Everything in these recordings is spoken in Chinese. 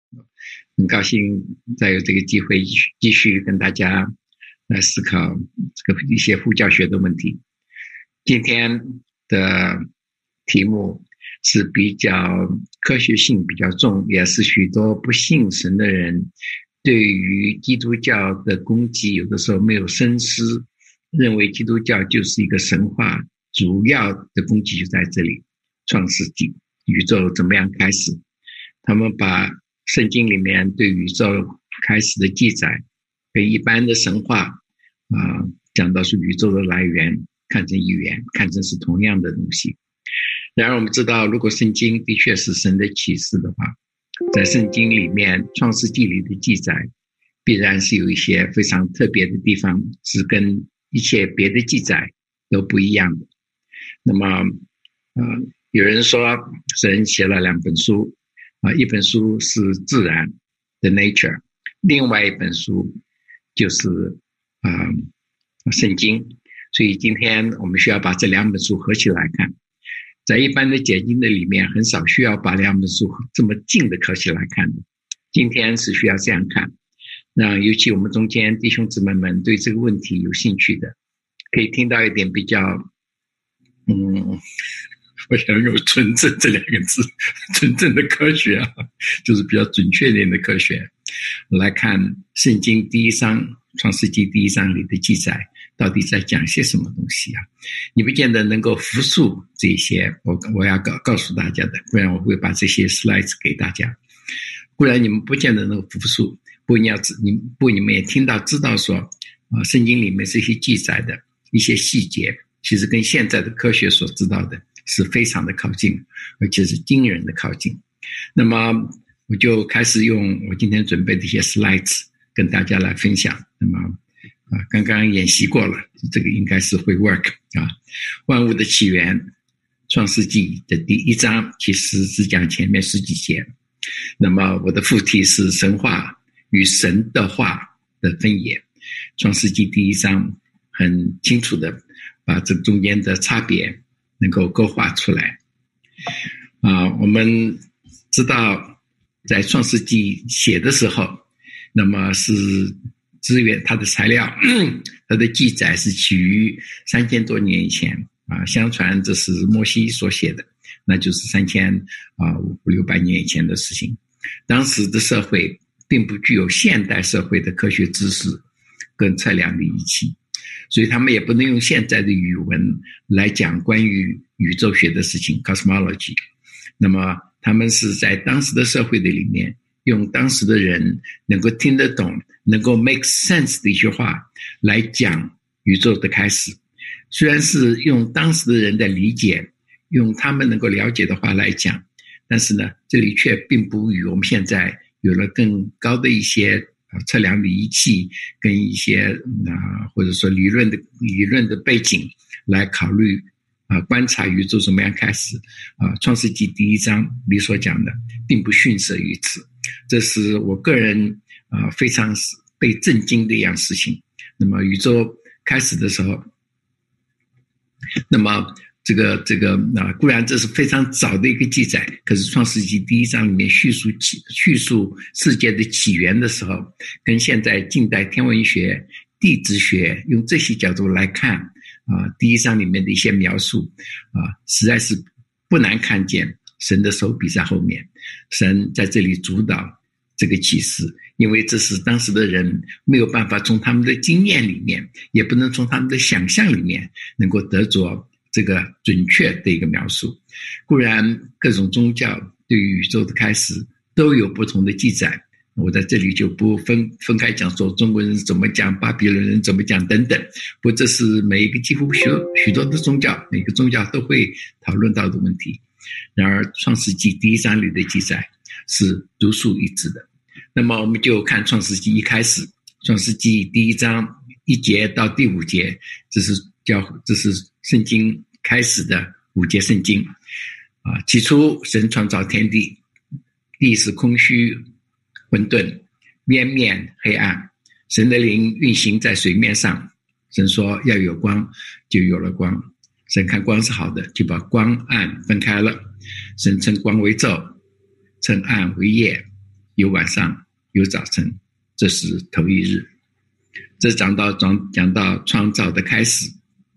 很高兴再有这个机会继续跟大家来思考这个一些副教学的问题。今天的题目是比较科学性比较重，也是许多不信神的人对于基督教的攻击有的时候没有深思，认为基督教就是一个神话，主要的攻击就在这里，创世纪宇宙怎么样开始，他们把圣经里面对宇宙开始的记载跟一般的神话讲到是宇宙的来源看成语言，看成是同样的东西。然而我们知道，如果圣经的确是神的启示的话，在圣经里面创世纪里的记载必然是有一些非常特别的地方，是跟一切别的记载都不一样的。那么有人说神写了2本书一本书是自然的 nature， 另外一本书就是圣经。所以今天我们需要把这2本书合起来看。在一般的解经的里面很少需要把2本书这么近的合起来看的，今天是需要这样看。那尤其我们中间弟兄姊妹们对这个问题有兴趣的，可以听到一点比较我想用纯正这2个字，纯正的科学就是比较准确一点的科学来看圣经第1章创世纪第1章里的记载到底在讲些什么东西你不见得能够复述这些我要告诉大家的，不然我会把这些 slides 给大家。固然你们不见得能够复述，不过你们也知道说圣经里面这些记载的一些细节其实跟现在的科学所知道的是非常的靠近，而且是惊人的靠近。那么我就开始用我今天准备的一些 slides 跟大家来分享。那么刚刚演习过了，这个应该是会 work 万物的起源创世纪的第1章其实只讲前面10几节。那么我的副题是神话与神的话的分野。创世纪第1章很清楚的把这中间的差别能够勾画出来我们知道在创世纪写的时候，那么是资源它的材料它的记载是起于3000多年以前相传这是摩西所写的，那就是500-600年以前的事情。当时的社会并不具有现代社会的科学知识跟测量的仪器，所以他们也不能用现在的语文来讲关于宇宙学的事情 cosmology。 那么他们是在当时的社会的里面用当时的人能够听得懂能够 make sense 的一些话来讲宇宙的开始。虽然是用当时的人的理解，用他们能够了解的话来讲，但是呢这里却并不与我们现在有了更高的一些测量的仪器跟一些或者说理论的背景来考虑观察宇宙怎么样开始创世纪第1章里所讲的并不逊色于此。这是我个人非常被震惊的一样事情。那么宇宙开始的时候，那么这个固然这是非常早的一个记载，可是创世纪第1章里面叙述世界的起源的时候，跟现在近代天文学地质学用这些角度来看第1章里面的一些描述实在是不难看见神的手笔在后面，神在这里主导这个启示，因为这是当时的人没有办法从他们的经验里面，也不能从他们的想象里面能够得着这个准确的一个描述。固然各种宗教对于宇宙的开始都有不同的记载，我在这里就不分开讲说中国人怎么讲，巴比伦人怎么讲等等，不过这是每一个几乎许多的宗教，每个宗教都会讨论到的问题。然而创世纪第1章里的记载是独树一帜的。那么我们就看创世纪一开始，创世纪第1章1节到第5节，这是圣经开始的5节圣经起初神创造天地，地是空虚混沌，渊面黑暗，神的灵运行在水面上。神说要有光，就有了光。神看光是好的，就把光暗分开了。神称光为昼，称暗为夜。 有晚上，有早晨，这是头一日。这讲到创造的开始。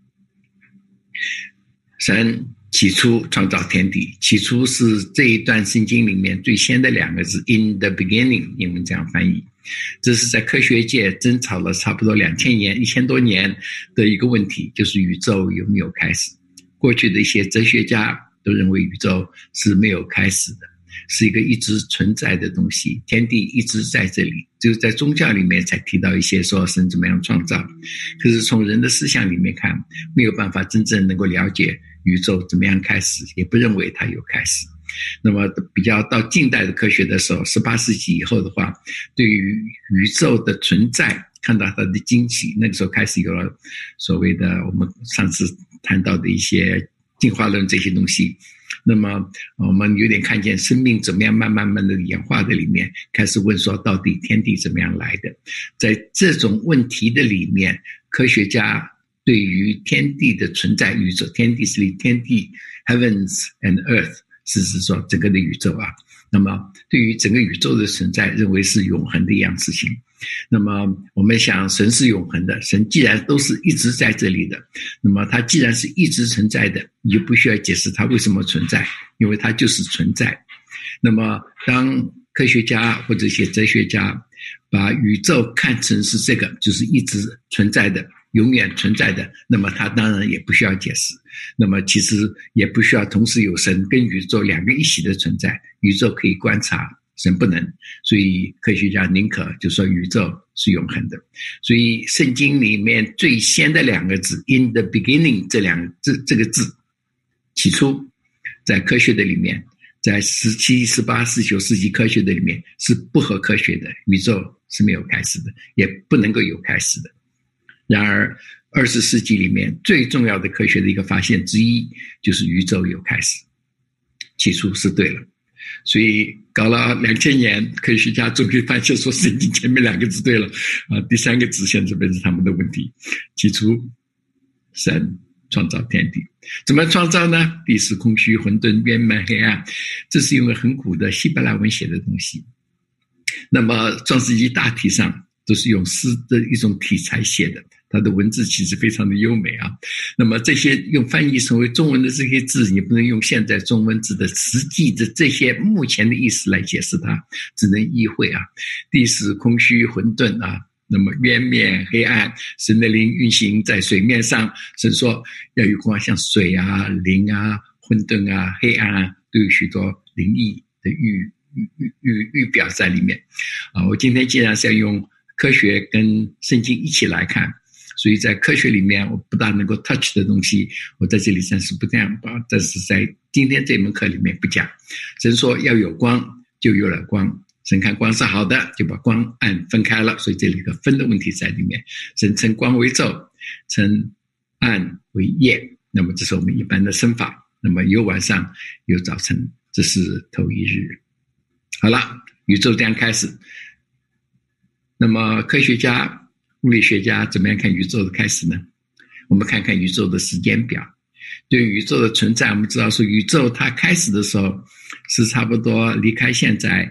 神起初创造天地，起初是这一段圣经里面最先的两个字 in the beginning， 英文这样翻译。这是在科学界争吵了差不多2000年1000多年的一个问题，就是宇宙有没有开始。过去的一些哲学家都认为宇宙是没有开始的，是一个一直存在的东西，天地一直在这里，只有在宗教里面才提到一些说神怎么样创造，可是从人的思想里面看，没有办法真正能够了解宇宙怎么样开始，也不认为它有开始。那么比较到近代的科学的时候，18世纪以后的话，对于宇宙的存在看到它的惊奇，那个时候开始有了所谓的我们上次谈到的一些进化论这些东西。那么我们有点看见生命怎么样慢慢的演化的里面，开始问说到底天地怎么样来的。在这种问题的里面，科学家对于天地的存在，宇宙天地是天地 heavens and earth， 是说整个的宇宙啊。那么对于整个宇宙的存在，认为是永恒的一样事情。那么我们想神是永恒的，神既然都是一直在这里的，那么它既然是一直存在的，你就不需要解释它为什么存在，因为它就是存在。那么当科学家或者一些哲学家把宇宙看成是这个，就是一直存在的，永远存在的，那么它当然也不需要解释。那么其实也不需要同时有神跟宇宙两个一起的存在，宇宙可以观察，神不能，所以科学家宁可就说宇宙是永恒的。所以圣经里面最先的两个字 in the beginning， 这个字起初在科学的里面，在17、18、19世纪科学的里面是不合科学的，宇宙是没有开始的，也不能够有开始的。然而20世纪里面最重要的科学的一个发现之一，就是宇宙有开始，起初是对了。所以搞了2000年，科学家终于发现说圣经前面两个字对了第三个字现在变成他们的问题。起初神创造天地，怎么创造呢？地是空虚混沌圆满黑暗，这是用了很古的希伯来文写的东西。那么创世纪大体上都是用诗的一种题材写的，它的文字其实非常的优美啊。那么这些用翻译成为中文的这些字，你不能用现在中文字的实际的这些目前的意思来解释它，只能意会啊。地是空虚混沌啊，那么渊面黑暗，神的灵运行在水面上，神说要有光，像水啊、灵啊、混沌啊、黑暗啊，都有许多灵异的预表在里面我今天既然是要用科学跟圣经一起来看，所以在科学里面我不大能够 touch 的东西，我在这里暂时不这样把，但是在今天这门课里面不讲。神说要有光，就有了光，神看光是好的，就把光暗分开了，所以这里有个分的问题在里面。神称光为昼，称暗为夜，那么这是我们一般的生法。那么有晚上有早晨，这是头一日。好了，宇宙这样开始。那么科学家、物理学家怎么样看宇宙的开始呢？我们看看宇宙的时间表。对于宇宙的存在，我们知道说宇宙它开始的时候是差不多离开现在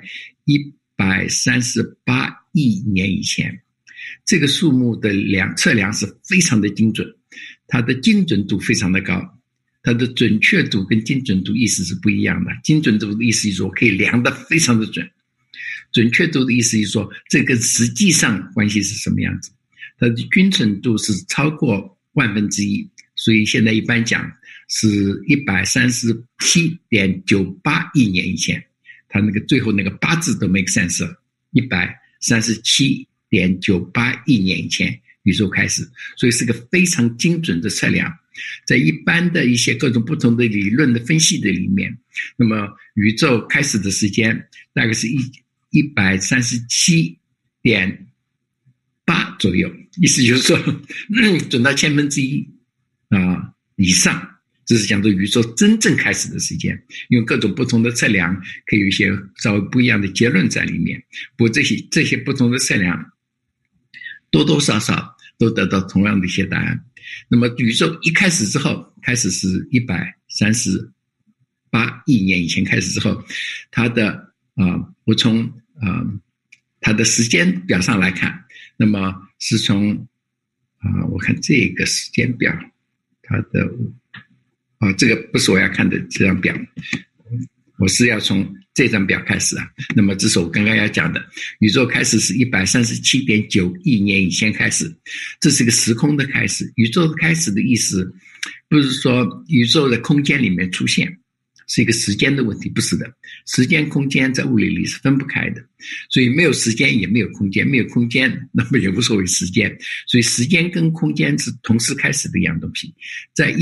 138亿年以前。这个数目的测量是非常的精准，它的精准度非常的高，它的准确度跟精准度意思是不一样的。精准度的意思是说可以量得非常的准，准确度的意思是说这个实际上关系是什么样子，它的均准度是超过1/1000，所以现在一般讲是137.98亿年以前，它那个最后那个8字都 make sense 了，137.98亿年以前宇宙开始，所以是个非常精准的测量。在一般的一些各种不同的理论的分析的里面，那么宇宙开始的时间大概是137.8左右，意思就是说准到1/1000以上，这是讲做宇宙真正开始的时间。用各种不同的测量可以有一些稍微不一样的结论在里面，不过这些不同的测量多多少少都得到同样的一些答案。那么宇宙一开始之后，开始是138亿年以前开始之后，它的我从它的时间表上来看，那么是从我看这个时间表，它的这个不是我要看的这张表，我是要从这张表开始啊。那么这是我刚刚要讲的，宇宙开始是 137.9 亿年以前开始，这是个时空的开始。宇宙的开始的意思不是说宇宙的空间里面出现，是一个时间的问题，不是的。时间空间在物理里是分不开的，所以没有时间也没有空间，没有空间那么也无所谓时间，所以时间跟空间是同时开始的一样东西。在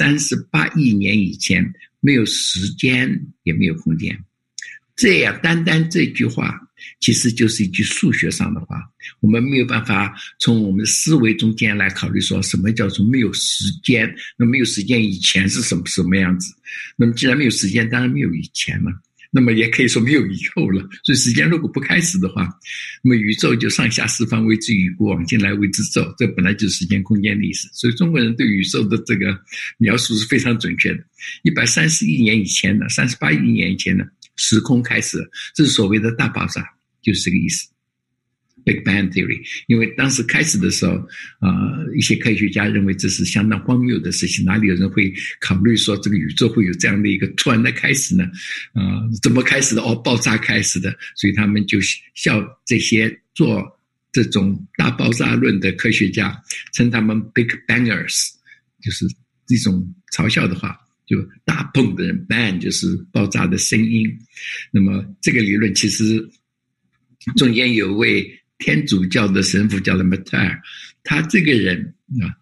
138亿年以前，没有时间也没有空间。这样单单这句话其实就是一句数学上的话，我们没有办法从我们的思维中间来考虑说什么叫做没有时间。那没有时间以前是什么样子，那么既然没有时间，当然没有以前了，那么也可以说没有以后了。所以时间如果不开始的话，那么宇宙就上下四方为之宇，古往今来为之宙，这本来就是时间空间的意思。所以中国人对宇宙的这个描述是非常准确的。130亿年以前呢，38亿年以前呢，时空开始了，这是所谓的大爆炸，就是这个意思。Big Bang Theory， 因为当时开始的时候，一些科学家认为这是相当荒谬的事情，哪里有人会考虑说这个宇宙会有这样的一个突然的开始呢？怎么开始的？爆炸开始的，所以他们就笑这些做这种大爆炸论的科学家，称他们 Big Bangers， 就是一种嘲笑的话。就大蹦的人 ，bang 就是爆炸的声音。那么这个理论其实中间有位天主教的神父叫 Lemaître， 他这个人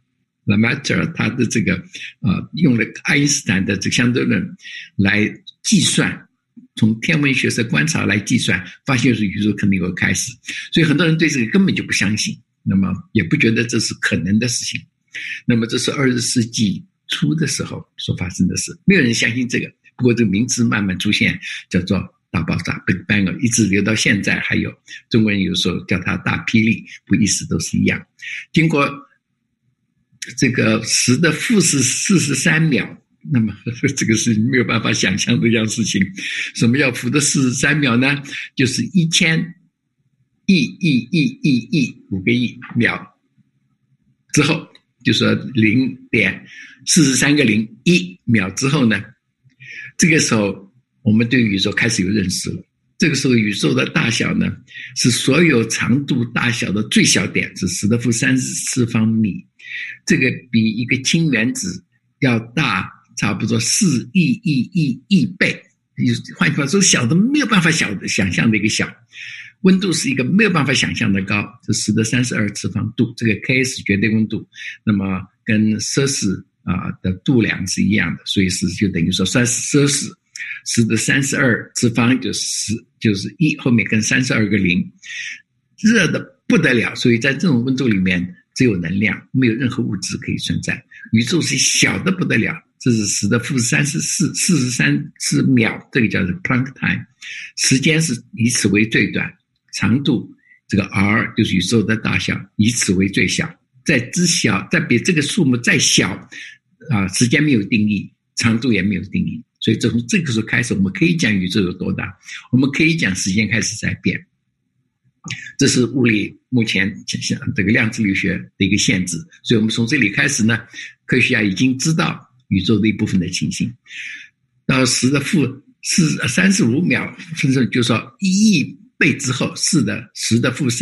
Lemaître 他的这个用了爱因斯坦的这个相对论来计算，从天文学的观察来计算，发现是宇宙肯定有开始。所以很多人对这个根本就不相信，那么也不觉得这是可能的事情。那么这是20世纪初的时候所发生的事，没有人相信这个。不过这个名词慢慢出现，叫做大爆炸 Big Bang， 一直留到现在，还有中国人有时候叫它大霹雳，不意思都是一样。经过这个10的负43秒，那么这个是没有办法想象的一样事情。什么叫负的43秒呢？就是1000亿5个亿秒之后，就说0.43个0 1秒之后呢，这个时候我们对宇宙开始有认识了。这个时候宇宙的大小呢，是所有长度大小的最小点，是10的负34方米。这个比一个氢原子要大差不多4亿倍。换句话说，小的没有办法想象的一个小。温度是一个没有办法想象的高，是10的32次方度，这个 K 是绝对温度，那么跟摄氏的度量是一样的，所以就等于说算是摄氏10的32次方就是1后面跟32个0，热的不得了。所以在这种温度里面只有能量，没有任何物质可以存在。宇宙是小的不得了，这是10的负43次秒，这个叫做 Planck time， 时间是以此为最短，长度这个 r 就是宇宙的大小，以此为最小。再比这个数目再小时间没有定义，长度也没有定义。所以从这个时候开始，我们可以讲宇宙有多大，我们可以讲时间开始在变。这是物理目前这个量子力学的一个限制。所以我们从这里开始呢，科学家已经知道宇宙的一部分的情形。到10的负35秒，甚至就说1亿倍之后，10的负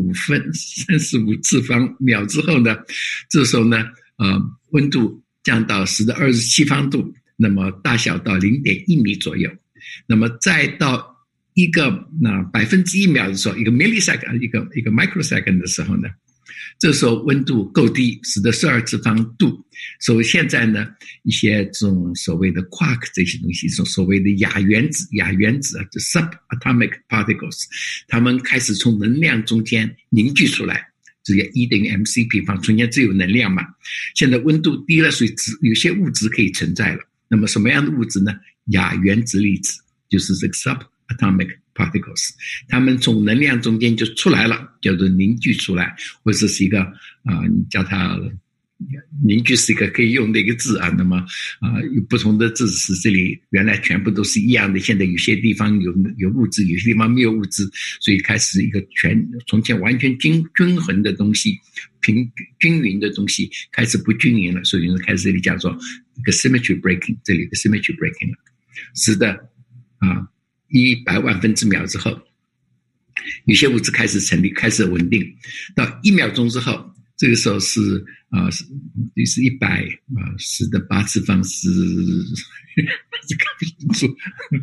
35次方秒之后呢，这时候呢温度降到10的27方度，那么大小到 0.1 米左右。那么再到一个1%秒的时候，一个 millisecond 一个 microsecond 的时候呢，这时候温度够低，10的12次方度。所以现在呢，一些这种所谓的 quark 这些东西，所谓的亚原子subatomic particles， 它们开始从能量中间凝聚出来，这个 E 等于 mc 平方，中间只有能量嘛。现在温度低了，所以有些物质可以存在了。那么什么样的物质呢？亚原子粒子，就是这个 subatomic particles， 它们从能量中间就出来了，叫做凝聚出来，或者是一个你叫它凝聚是一个可以用的一个字啊，那么有不同的字使这里原来全部都是一样的，现在有些地方有物质，有些地方没有物质，所以开始一个从前完全均衡的东西，均匀的东西开始不均匀了，所以开始这里讲说一个 symmetry breaking， 这里一个 symmetry breaking 了，使得100万分之秒之后，有些物质开始成立，开始稳定，到1秒钟之后，这个时候是就是10010的8次方是这个不清楚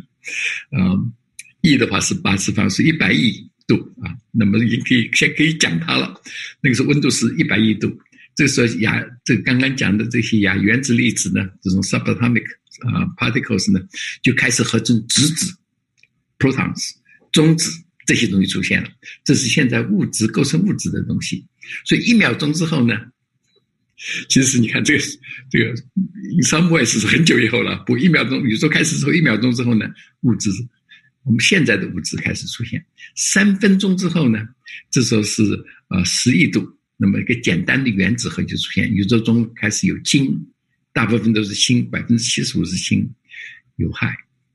亿的话是8次方是100亿度啊，那么已经可以讲它了。那个时候温度是100亿度，这个时候这个刚刚讲的这些亚原子粒子呢，这种 subatomic particles 呢，就开始合成质子 protons 中子。这些东西出现了，这是现在物质构成物质的东西。所以1秒钟之后呢，其实你看这个 in some ways 是很久以后了。不，1秒钟宇宙开始之后，1秒钟之后呢，物质我们现在的物质开始出现。3分钟之后呢，这时候是10亿度，那么一个简单的原子核就出现，宇宙中开始有氢，大部分都是氢，75%是氢，有氦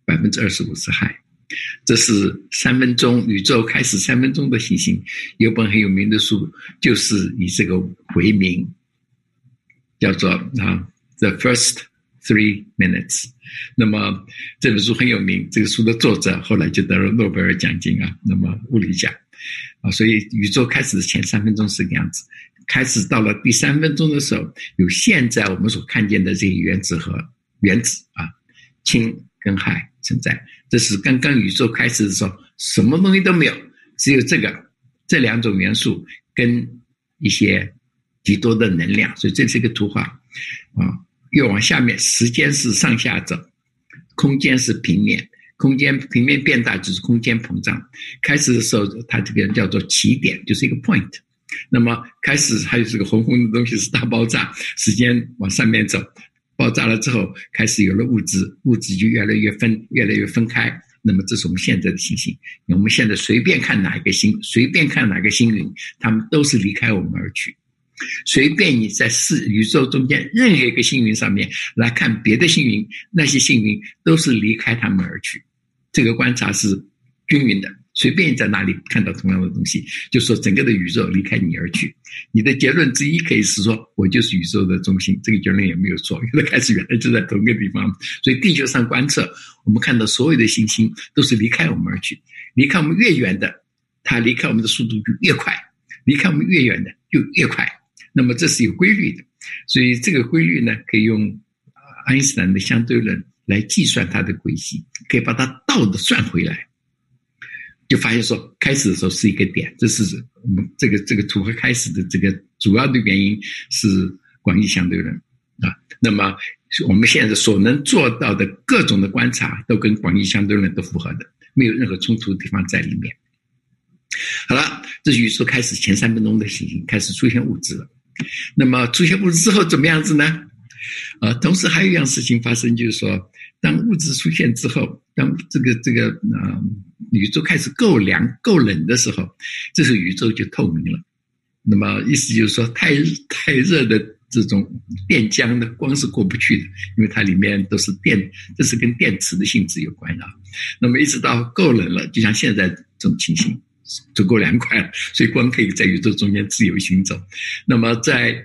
，25%是氦。这是3分钟，宇宙开始3分钟的行星。有本很有名的书，就是以这个为名，叫做The First 3 Minutes。那么这本书很有名，这个书的作者后来就得了诺贝尔奖金啊，那么物理奖所以宇宙开始的前3分钟是这个样子。开始到了第3分钟的时候，有现在我们所看见的这些原子核、原子氢跟氦存在。这是刚刚宇宙开始的时候，什么东西都没有，只有这2种元素跟一些极多的能量。所以这是一个图画越往下面，时间是上下走，空间是平面，空间平面变大就是空间膨胀。开始的时候，它这个叫做起点，就是一个 point。那么开始还有这个红红的东西是大爆炸，时间往上面走。爆炸了之后，开始有了物质，物质就越来越分开。那么这是我们现在的行星。我们现在随便看哪个星云，它们都是离开我们而去。随便你在宇宙中间任何一个星云上面来看别的星云，那些星云都是离开它们而去。这个观察是均匀的。随便你在哪里看到同样的东西，就说整个的宇宙离开你而去。你的结论之一可以是说我就是宇宙的中心，这个结论也没有错，因为开始原来就在同一个地方。所以地球上观测，我们看到所有的行星都是离开我们而去，离开我们越远的，它离开我们的速度就越快，离开我们越远的就越快。那么这是有规律的，所以这个规律呢，可以用爱因斯坦的相对论来计算它的轨迹，可以把它倒的算回来。就发现说开始的时候是一个点，这是我们这个图和开始的这个主要的原因是广义相对论那么我们现在所能做到的各种的观察都跟广义相对论都符合的，没有任何冲突的地方在里面。好了，这是宇宙开始前3分钟的行星开始出现物质了。那么出现物质之后怎么样子呢？同时还有一样事情发生，就是说当物质出现之后，当这个宇宙开始够冷的时候，这时候宇宙就透明了。那么意思就是说太热的这种电浆的光是过不去的，因为它里面都是电，这是跟电磁的性质有关的。那么一直到够冷了，就像现在这种情形足够凉快了，所以光可以在宇宙中间自由行走。那么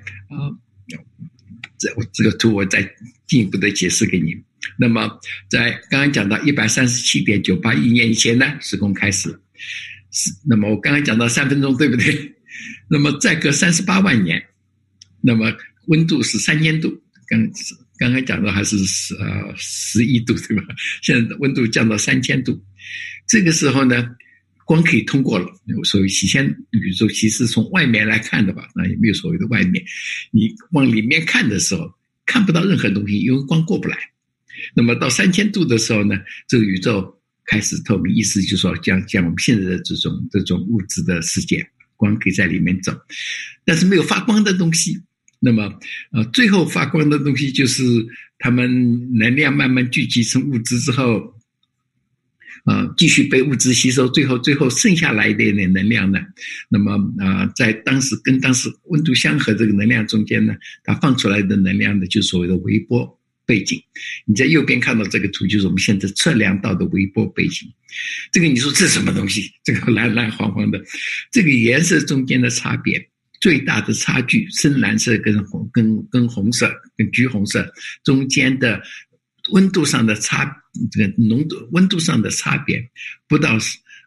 这个图我再进一步的解释给你。那么在刚刚讲到 137.98 亿年以前呢，时空开始了。那么我刚刚讲到3分钟，对不对？那么再隔38万年，那么温度是3000度，刚刚讲到还是11度，对吧？现在温度降到3000度，这个时候呢，光可以通过了。所以起先宇宙其实从外面来看的吧，那也没有所谓的外面，你往里面看的时候看不到任何东西，因为光过不来。那么到3000度的时候呢，这个宇宙开始透明，意思就是说像我们现在的这种物质的世界，光可以在里面走，但是没有发光的东西。那么最后发光的东西就是它们能量慢慢聚集成物质之后， 继续被物质吸收，最后剩下来一点点能量呢，那么在当时温度相合这个能量中间呢，它放出来的能量呢，就是所谓的微波背景。你在右边看到这个图，就是我们现在测量到的微波背景。这个你说这是什么东西？这个蓝蓝黄黄的，这个颜色中间的差别，最大的差距，深蓝色跟红色跟橘红色中间的温度上的这个浓度温度上的差别不到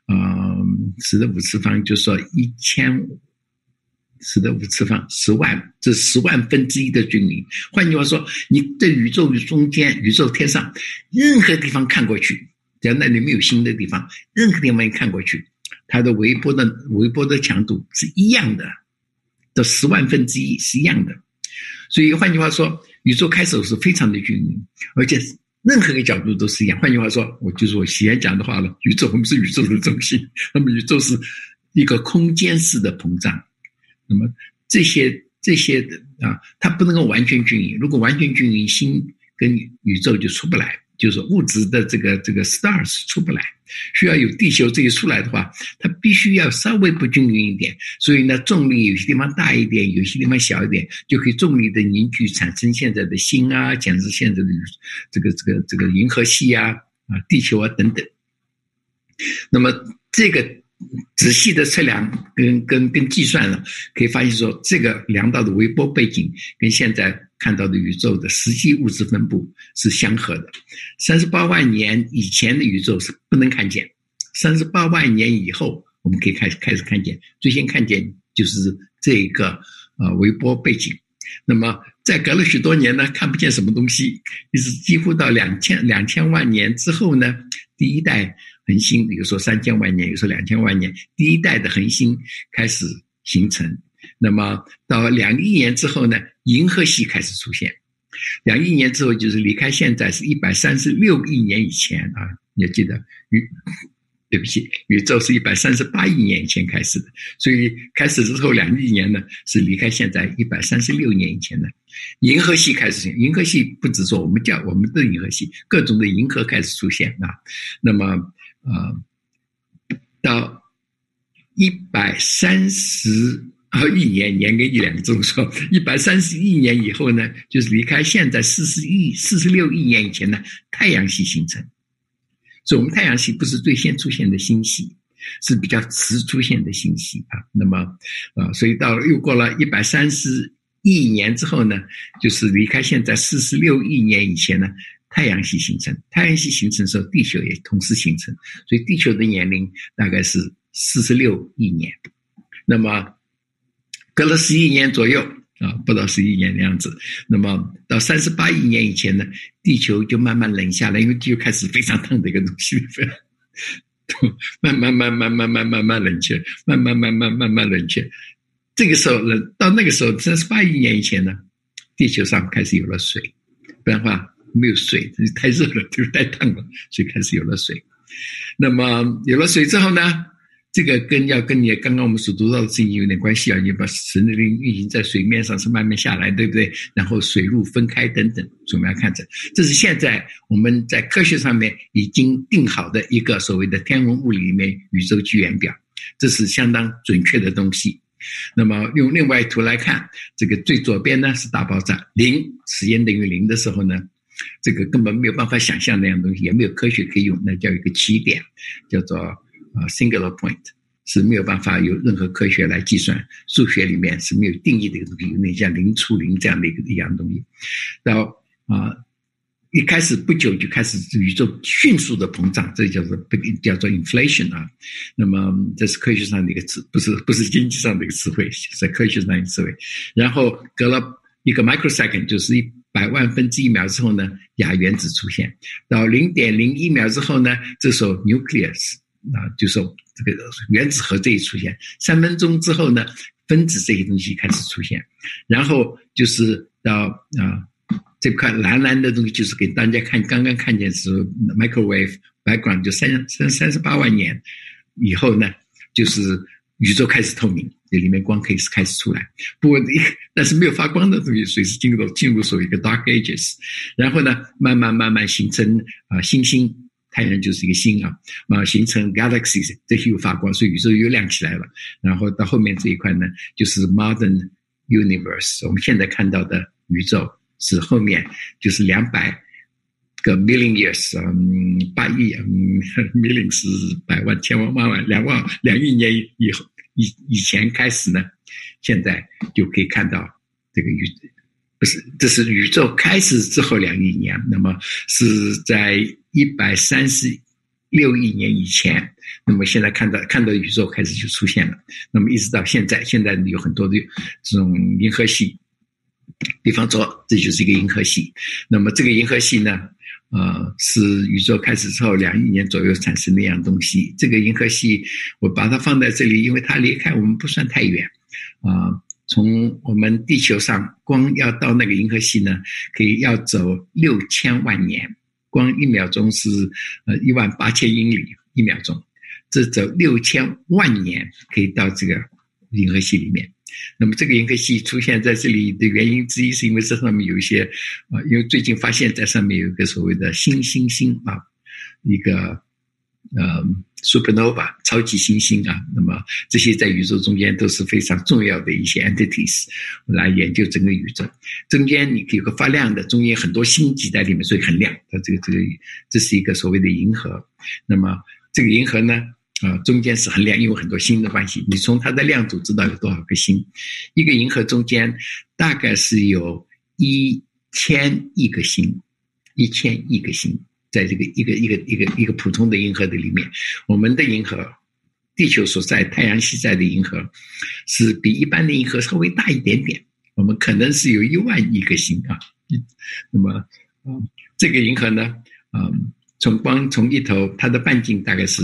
10的5次方，就是说100010的5次方10万，这10万分之一的均匀。换句话说，你对宇宙中间宇宙天上任何地方看过去，只要那里没有星的地方，任何地方一看过去，它的微波的强度是一样的，的10万分之一是一样的。所以换句话说，宇宙开始是非常的均匀，而且任何一个角度都是一样。换句话说，就是我喜欢讲的话了，我们是宇宙的中心，那么宇宙是一个空间式的膨胀。那么这些它不能够完全均匀，如果完全均匀，星跟宇宙就出不来，就是说物质的这个 stars 出不来，需要有地球这一出来的话，它必须要稍微不均匀一点。所以呢，重力有些地方大一点，有些地方小一点，就可以重力的凝聚产生现在的星啊，产生现在的这个银河系啊地球啊等等。那么这个仔细的测量跟计算呢，可以发现说，这个量到的微波背景跟现在看到的宇宙的实际物质分布是相合的。38万年以前的宇宙是不能看见，38万年以后我们可以开始看见，最先看见就是这个微波背景。那么在隔了许多年呢，看不见什么东西，就是几乎到2000万年之后呢，第一代恒星，比如说3000万年，有时候2000万年，第一代的恒星开始形成。那么到2亿年之后呢，银河系开始出现。2亿年之后就是离开现在是136亿年以前啊，你要记得对不起，宇宙是138亿年以前开始的，所以开始之后2亿年呢，是离开现在136年以前的。银河系开始出现，银河系不只说我们的银河系，各种的银河开始出现啊。那么到130亿年，年跟一两个字说，130亿年以后呢，就是离开现在46亿年以前呢，太阳系形成。所以我们太阳系不是最先出现的星系，是比较迟出现的星系啊。那么所以又过了130亿年之后呢，就是离开现在46亿年以前呢，太阳系形成。太阳系形成的时候，地球也同时形成，所以地球的年龄大概是46亿年。那么隔了10亿年左右不到10亿年的样子，那么到38亿年以前呢，地球就慢慢冷下来，因为地球开始非常烫的一个东西，慢慢冷却，慢慢冷却。这个时候到那个时候38亿年以前呢，地球上开始有了水，不然的话没有水，太热了，就太烫了，所以开始有了水。那么有了水之后呢，这个要跟你刚刚我们所读到的事情有点关系啊！你把神的灵运行在水面上是慢慢下来，对不对？然后水路分开等等，所以我们要看着，这是现在我们在科学上面已经定好的一个所谓的天文物理里面宇宙居元表，这是相当准确的东西。那么用另外一图来看，这个最左边呢是大爆炸，0时间等于0的时候呢，这个根本没有办法想象那样东西，也没有科学可以用，那叫一个起点，叫做singular point， 是没有办法有任何科学来计算，数学里面是没有定义的一个东西，有点像0除0这样的一样东西。到一开始不久就开始宇宙迅速的膨胀，这叫做 inflation 啊。那么这是科学上的一个词，不是经济上的一个词汇，是在科学上的一个词汇。然后隔了一个 microsecond， 就是100万分之1秒之后呢，亚原子出现。到 0.01 秒之后呢，这时候 nucleus 就是这个原子核这一出现。3分钟之后呢，分子这些东西开始出现。然后就是到这块蓝蓝的东西，就是给大家刚刚看见的时候 microwave background， 就38万年以后呢，就是宇宙开始透明，这里面光可以开始出来。不过但是没有发光的东西，所以是进入所谓一个 dark ages。然后呢，慢慢形成星星太阳就是一个星啊，形成 galaxies， 这些又发光，所以宇宙又亮起来了。然后到后面这一块呢，就是 modern universe， 我们现在看到的宇宙是后面就是200个 million years， 8亿，million 是百万、千万、万万、2亿年以前开始呢，现在就可以看到这个不是，这是宇宙开始之后2亿年，那么是在136亿年以前，那么现在看到宇宙开始就出现了，那么一直到现在有很多的这种银河系，比方说这就是一个银河系，那么这个银河系呢，是宇宙开始之后2亿年左右产生的一样东西。这个银河系我把它放在这里，因为它离开我们不算太远从我们地球上光要到那个银河系呢，要走6000万年，光1秒钟是18000英里1秒钟，这走6000万年可以到这个银河系里面。那么这个银河系出现在这里的原因之一，是因为这上面有一些因为最近发现在上面有一个所谓的新星星一个supernova 超级新星那么这些在宇宙中间都是非常重要的一些 entities 来研究整个宇宙。中间你有个发亮的，中间很多星挤在里面，所以很亮。这是一个所谓的银河。那么这个银河呢中间是很亮，因为很多星的关系，你从它的亮度知道有多少个星。一个银河中间大概是有1000亿个星，1000亿个星，在这个一个普通的银河的里面。我们的银河，地球所在太阳系在的银河是比一般的银河稍微大一点点，我们可能是有10000亿个星那么这个银河呢从一头，它的半径大概是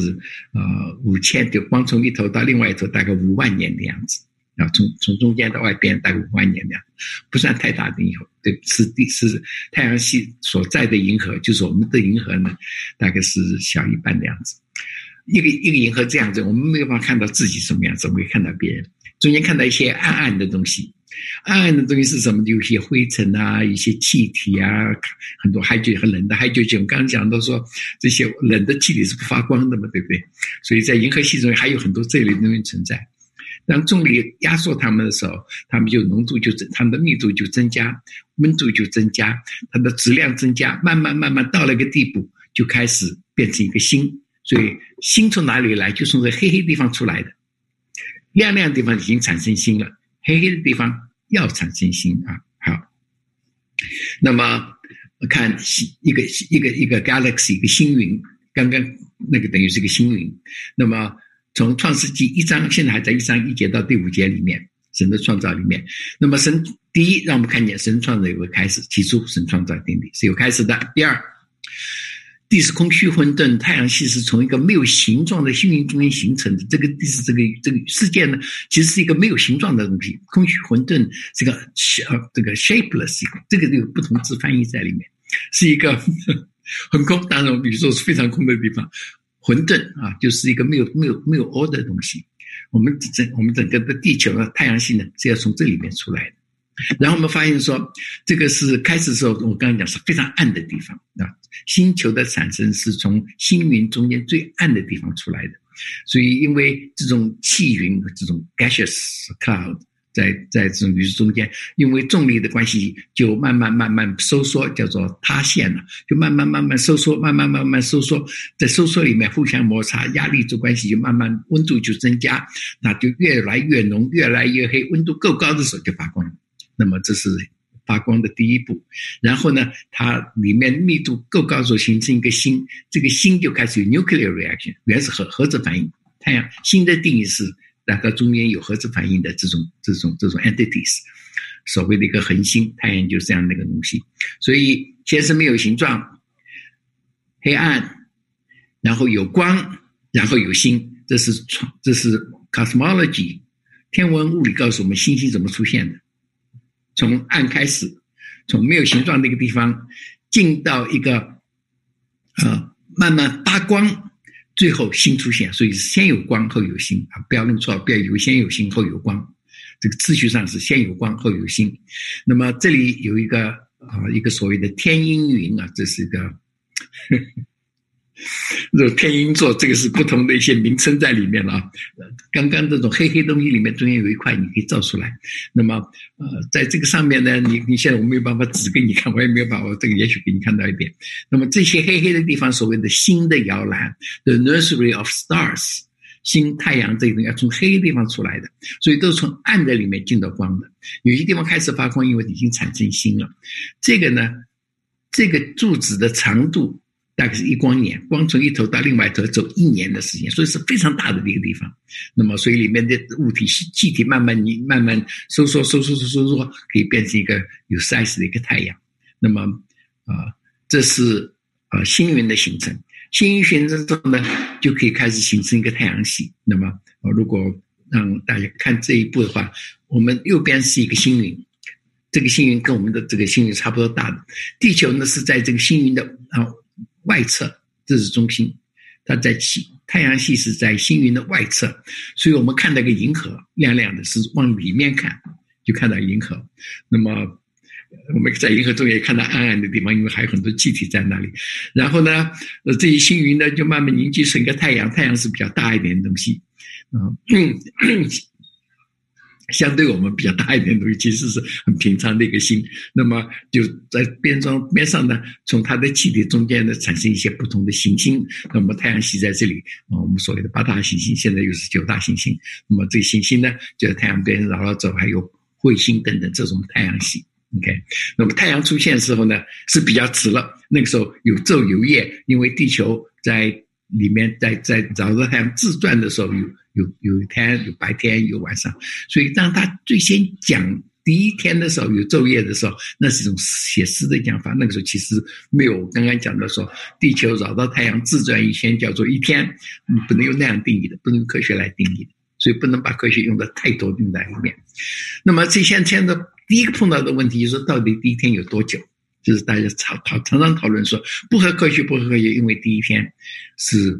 5000，就光从一头到另外一头大概5万年的样子从中间到外边大概5万年的样子，不算太大的银河。对，是太阳系所在的银河，就是我们的银河呢，大概是小一半的样子。一个银河这样子，我们没有办法看到自己什么样子，我们可以看到别人。中间看到一些暗暗的东西，暗暗的东西是什么？有一些灰尘一些气体很多很冷的hydrogen。刚刚讲到说这些冷的气体是不发光的嘛，对不对？所以在银河系中还有很多这类的东西存在。当重力压缩它们的时候，它们它们的密度就增加，温度就增加，它的质量增加，慢慢到了一个地步，就开始变成一个星。所以星从哪里来？就从这黑黑地方出来的。亮亮的地方已经产生星了，黑黑的地方要产生星好，那么看一个 galaxy 一个星云，刚刚那个等于是一个星云。那么从创世纪1章，现在还在1章1节到第5节里面，神的创造里面。那么神第一让我们看见神创造有个开始，起初神创造天地是有开始的。第二，地是空虚混沌，太阳系是从一个没有形状的星云中间形成的。这个地是这个世界呢，其实是一个没有形状的东西，空虚混沌，这个 shapeless， 这个有不同字翻译在里面，是一个很空。当然宇宙是非常空的地方，混沌就是一个没有 order 的东西。我们整个的地球太阳系呢是要从这里面出来的。然后我们发现说，这个是开始的时候，我刚才讲是非常暗的地方星球的产生是从星云中间最暗的地方出来的。所以因为这种气云，这种 gaseous cloud 在这种宇宙中间，因为重力的关系，就慢慢收缩，叫做塌陷了，就慢慢收缩，慢慢收缩，在收缩里面互相摩擦，压力的关系就慢慢温度就增加，那就越来越浓，越来越黑，温度够高的时候就发光了。那么这是发光的第一步。然后呢，它里面密度够高的时候形成一个星，这个星就开始有 nuclear reaction， 原子核子反应。太阳星的定义是它中间有核子反应的这种 entities， 所谓的一个恒星，太阳就是这样的一个东西。所以先是没有形状，黑暗，然后有光，然后有星。这是 cosmology 天文物理告诉我们星星怎么出现的。从暗开始，从没有形状的一个地方进到一个慢慢发光，最后星出现。所以先有光后有星不要弄错，不要以为先有星后有光，这个次序上是先有光后有星。那么这里有一个所谓的天鹰云这是一个这天鹰座这个是不同的一些名称在里面了啊。刚刚这种黑黑东西里面中间有一块你可以照出来。那么在这个上面呢，你现在我没有办法指给你看，我也没有把我这个也许给你看到一点。那么这些黑黑的地方，所谓的星的摇篮 ，the nursery of stars。星太阳这个东西要从黑的地方出来的，所以都是从暗的里面进到光的。有些地方开始发光，因为已经产生星了。这个呢，这个柱子的长度大概是1光年，光从一头到另外一头走1年的时间，所以是非常大的一个地方。那么所以里面的物体气体慢慢收缩，可以变成一个有 size 的一个太阳。那么这是星云的形成。星云形成之后呢，就可以开始形成一个太阳系。那么如果让大家看这一步的话，我们右边是一个星云，这个星云跟我们的这个星云差不多大的。地球呢是在这个星云的外侧，这是中心，它在太阳系是在星云的外侧，所以我们看到一个银河亮亮的，是往里面看就看到银河。那么我们在银河中也看到暗暗的地方，因为还有很多气体在那里。然后呢，这些星云呢就慢慢凝聚成一个太阳，太阳是比较大一点的东西，相对我们比较大一点的东西，其实是很平常的一个星。那么就在边上呢，从它的气体中间呢产生一些不同的行星。那么太阳系在这里，我们所谓的8大行星，现在又是9大行星。那么这个行星呢就在太阳边绕走，还有彗星等等这种太阳系。OK， 那么太阳出现的时候呢是比较迟了，那个时候有昼有夜，因为地球在里面在绕着太阳自转的时候有天有白天有晚上，所以当他最先讲第一天的时候有昼夜的时候，那是一种写诗的讲法。那个时候其实没有刚刚讲的说地球绕到太阳自转一天叫做一天，你不能用那样定义的，不能用科学来定义的，所以不能把科学用的太多用在里面。那么这些天的第一个碰到的问题就是到底第一天有多久，就是大家常常讨论说不合科学，因为第一天是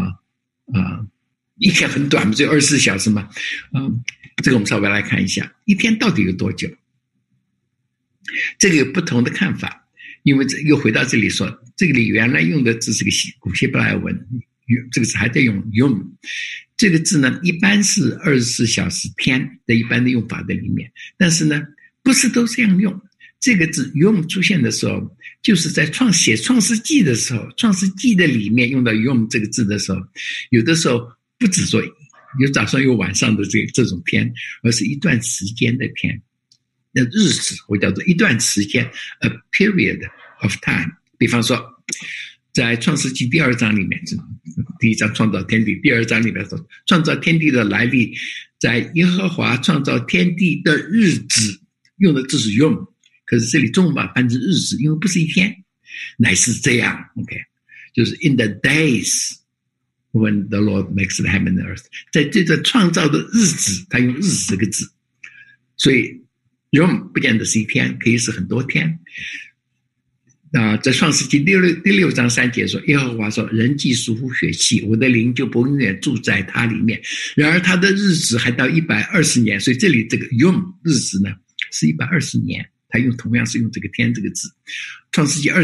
一天很短，只有24小时嘛。这个我们稍微来看一下，一天到底有多久？这个有不同的看法，因为又回到这里说，这里原来用的字是个古希伯来文，这个字还在用 yom， 这个字呢一般是24小时天的一般的用法在里面，但是呢不是都这样用。这个字 yom 出现的时候，就是在写创世纪的时候，创世纪的里面用到 yom 这个字的时候，有的时候不只说有早上有晚上的这种天，而是一段时间的天，那日子我叫做一段时间 a period of time。 比方说在创世纪第2章里面，第1章创造天地，第2章里面说创造天地的来历，在耶和华创造天地的日子，用的字是 yom， 可是这里中文把它翻成日子，因为不是一天，乃是这样 OK， 就是 in the days when the Lord makes the heaven and earth， 在这个创造的日子，他用日子这个字，所以 yom 不见得是一天，可以是很多天。在创世纪第6章3节说，耶和华说，人既属乎血气，我的灵就不永远住在他里面，然而他的日子还到120年，所以这里这个 yom 日子呢是120年，他同样是用这个天这个字。创世纪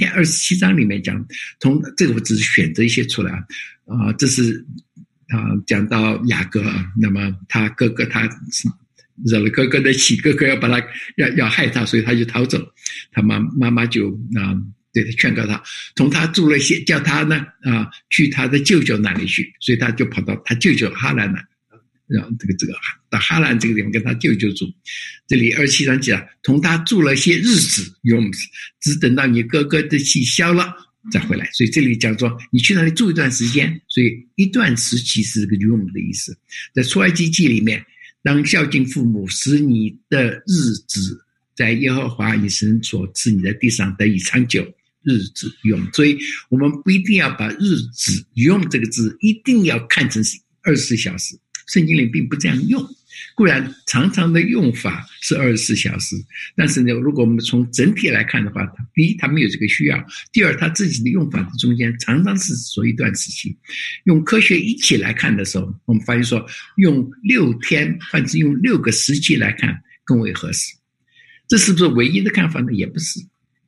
27章里面讲，这个我只是选择一些出来这是讲到雅各，那么他哥哥他惹了哥哥的气，哥哥要把他要害他，所以他就逃走，他妈妈就对他劝告他，同他住了一些，叫他呢去他的舅舅那里去，所以他就跑到他舅舅哈兰那，然后这个到哈兰这个地方跟他舅舅住。这里27章讲，同他住了些日子，只等到你哥哥的气消了再回来，所以这里讲说你去那里住一段时间，所以一段时期是这个 yom 的意思。在出埃及记里面，当孝敬父母，使你的日子在耶和华你神所赐你的地上得以长久，日子用。所以我们不一定要把日子用这个字一定要看成是24小时，圣经里并不这样用。固然常常的用法是24小时，但是呢，如果我们从整体来看的话，第一，它没有这个需要；第二，它自己的用法的中间常常是说一段时期。用科学一起来看的时候，我们发现说用6天或者用6个时期来看更为合适。这是不是唯一的看法呢？也不是，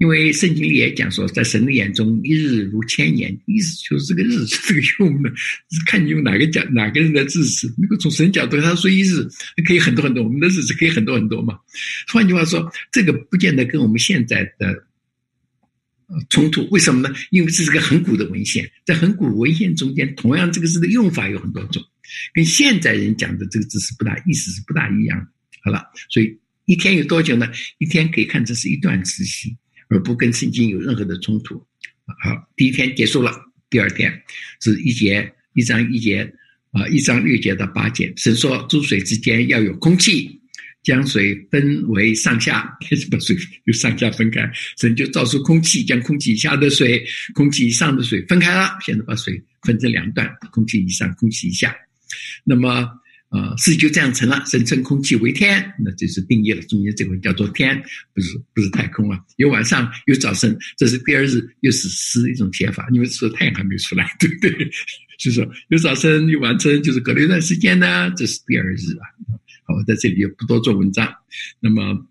因为圣经里也讲说，在神的眼中，一日如千年，意思就是这个日是这个用的，看你用哪个人的字词。如果从神角度，他说一日可以很多很多，我们的日子可以很多很多嘛。换句话说，这个不见得跟我们现在的冲突。为什么呢？因为这是个很古的文献，在很古文献中间，同样这个字的用法有很多种，跟现在人讲的这个字是意思是不大一样的。好了，所以一天有多久呢？一天可以看成是一段时期，而不跟圣经有任何的冲突。好，第一天结束了，第二天是1章1节1章6节到8节。神说诸水之间要有空气，将水分为上下，把水就上下分开。神就造出空气，将空气以下的水、空气以上的水分开了。现在把水分成2段，空气以上、空气以下。那么事就这样成了，神称空气为天，那这是定义了，中间这回叫做天，不是太空了。有晚上有早晨，这是第二日，又是诗一种写法，因为说太阳还没有出来，对不对？就是说有早晨有晚晨，就是隔了一段时间呢，这是第二日啊。好，我在这里也不多做文章。那么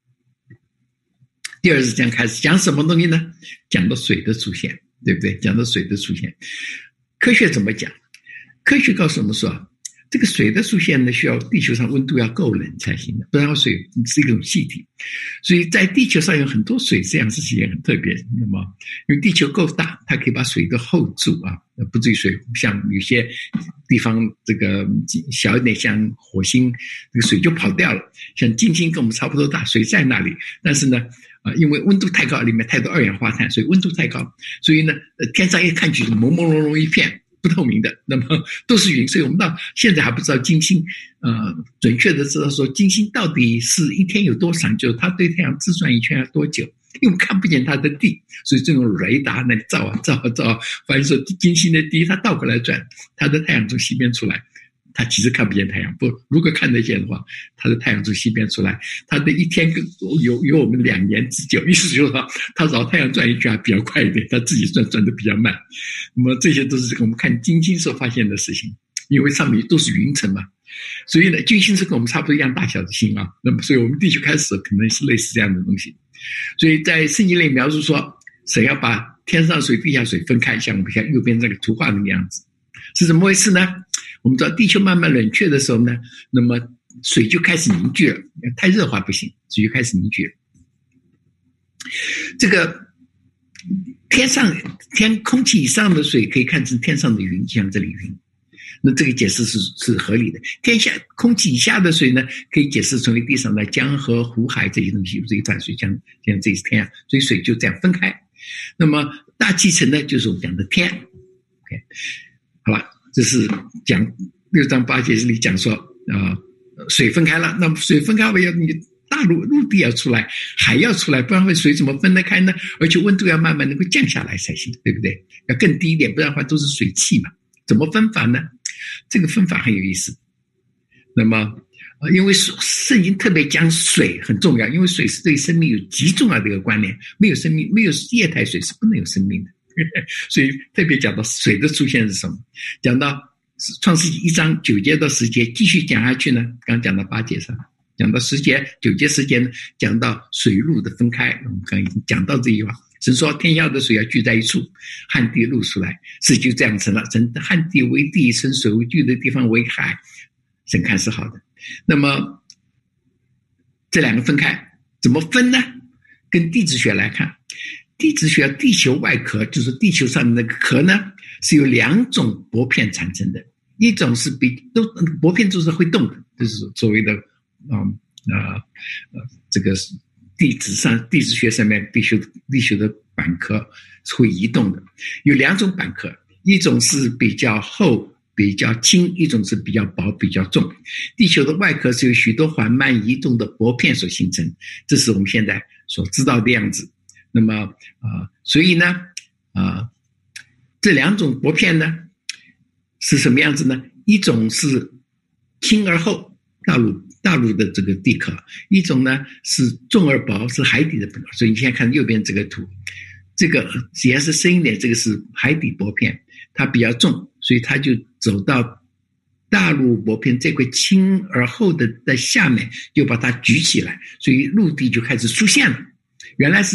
第二日将开始讲什么东西呢？讲到水的出现，对不对？讲到水的出现，科学怎么讲？科学告诉我们说，这个水的出现呢，需要地球上温度要够冷才行的，不然水是一种气体。所以在地球上有很多水，这样事情也很特别。那么因为地球够大，它可以把水都 hold 住啊，不至于水像有些地方这个小一点，像火星这个水就跑掉了。像金星跟我们差不多大，水在那里，但是呢因为温度太高，里面太多二氧化碳，所以温度太高，所以呢天上一看去朦朦胧胧一片不透明的，那么都是云。所以我们到现在还不知道金星准确的知道说金星到底是一天有多长，就是它对太阳自转一圈要多久，因为我们看不见它的地，所以这种雷达那里照啊，发现说金星的地它倒过来转，它的太阳从西边出来，它其实看不见太阳，如果看得见的话，它的太阳从西边出来，它的一天有我们2年之久，意思就是说它绕太阳转一圈还比较快一点，它自己转得比较慢。那么这些都是我们看金星所发现的事情，因为上面都是云层嘛，所以呢金星是跟我们差不多一样大小的星啊，那么所以我们地球开始可能是类似这样的东西。所以在圣经里描述说，神要把天上水地下水分开，像我们看右边这个图画那个样子，是怎么回事呢？我们知道地球慢慢冷却的时候呢，那么水就开始凝聚了，太热化不行，水就开始凝聚了。这个空气以上的水可以看成天上的云，像这里云，那这个解释是合理的。空气以下的水呢，可以解释成为地上的江河湖海这些东西，这一潭水像这是天，所以水就这样分开。那么大气层呢，就是我们讲的天。OK， 好了，这是讲6章8节里讲说水分开了，那么水分开了，你大陆地要出来，海要出来，不然水怎么分得开呢？而且温度要慢慢能够降下来才行，对不对？要更低一点，不然的话都是水汽嘛。怎么分法呢？这个分法很有意思。那么因为圣经特别讲水很重要，因为水是对生命有极重要的一个关联，没有生命，没有液态水是不能有生命的。所以特别讲到水的出现是什么，讲到创世纪1章9节到10节，继续讲下去呢，刚讲到8节上，讲到10节9节10节呢，讲到水陆的分开。我们刚已经讲到这句话，神说天下的水要聚在一处，旱地露出来，事就这样成了。神旱地为地，称水为聚的地方为海，神看是好的。那么这两个分开怎么分呢？跟地质学来看，地质学地球外壳，就是地球上的那个壳呢，是由2种薄片产生的。一种是薄片就是会动的，就是所谓的这个地质学上面地球的板壳是会移动的。有2种板壳，一种是比较厚比较轻，一种是比较薄比较重。地球的外壳是由许多缓慢移动的薄片所形成，这是我们现在所知道的样子。那么所以呢这2种薄片呢是什么样子呢？一种是轻而厚，大陆的这个地壳，一种呢是重而薄，是海底的薄。所以你现在看右边这个图，这个只要是深一点，这个是海底薄片，它比较重，所以它就走到大陆薄片这块轻而厚的在下面，就把它举起来，所以陆地就开始出现了。原来是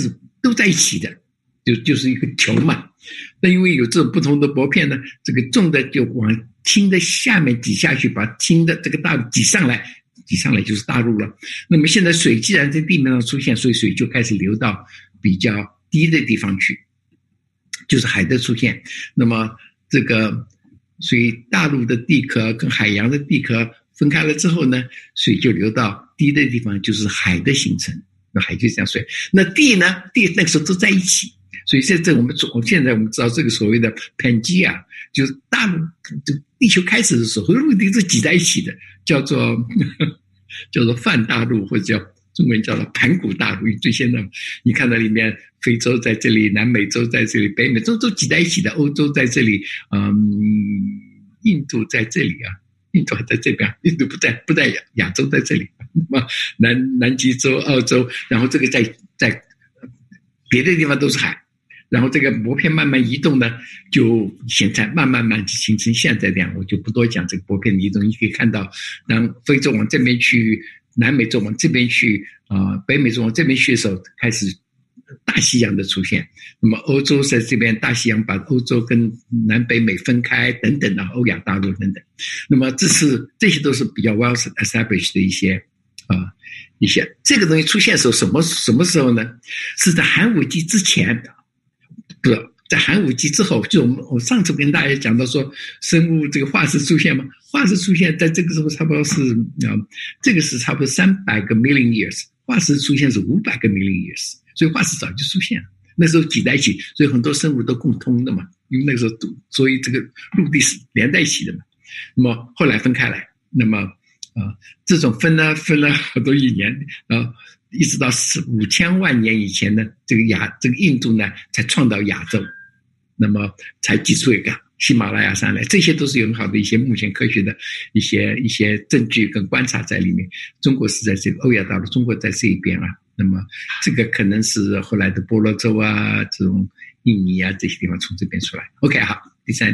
都在一起的，就是一个球嘛。那因为有这种不同的薄片呢，这个重的就往轻的下面挤下去，把轻的这个大陆挤上来就是大陆了。那么现在水既然在地面上出现，所以水就开始流到比较低的地方去，就是海的出现。那么这个所以大陆的地壳跟海洋的地壳分开了之后呢，水就流到低的地方，就是海的形成。那海就这样水，那地呢？地那个时候都在一起。所以现在我们知道这个所谓的Pangea，就是大陆就地球开始的时候和陆地是挤在一起的，叫做泛大陆，或者叫中文叫做盘古大陆。最先的你看到里面，非洲在这里，南美洲在这里，北美洲都挤在一起的，欧洲在这里，印度在这里啊。印度还在这边，印度不在亚洲在这里，那么南极洲、澳洲，然后这个在别的地方都是海，然后这个薄片慢慢移动呢，就现在慢慢形成现在这样。我就不多讲这个薄片的移动，你可以看到，当非洲往这边去，南美洲往这边去，北美洲往这边去的时候，开始大西洋的出现。那么欧洲在这边，大西洋把欧洲跟南北美分开等等的，欧亚大陆等等。那么这些都是比较 well established 的一些这个东西出现的时候，什么时候呢？是在寒武纪之前，不是在寒武纪之后。就我上次跟大家讲到说，生物这个化石出现嘛，化石出现在这个时候差不多是这个是差不多300个 million years， 化石出现是500个 million years， 所以化石早就出现了。那时候挤在一起，所以很多生物都共通的嘛，因为那个时候所以这个陆地是连在一起的嘛。那么后来分开来，那么这种分了好多亿年，一直到5000万年以前呢，这个印度呢才创造亚洲，那么才挤出一个喜马拉雅山来。这些都是有很好的一些目前科学的一些证据跟观察在里面。中国是在这个欧亚大陆，中国在这一边啊。那么这个可能是后来的婆罗洲啊，这种印尼啊这些地方从这边出来。OK， 好，第三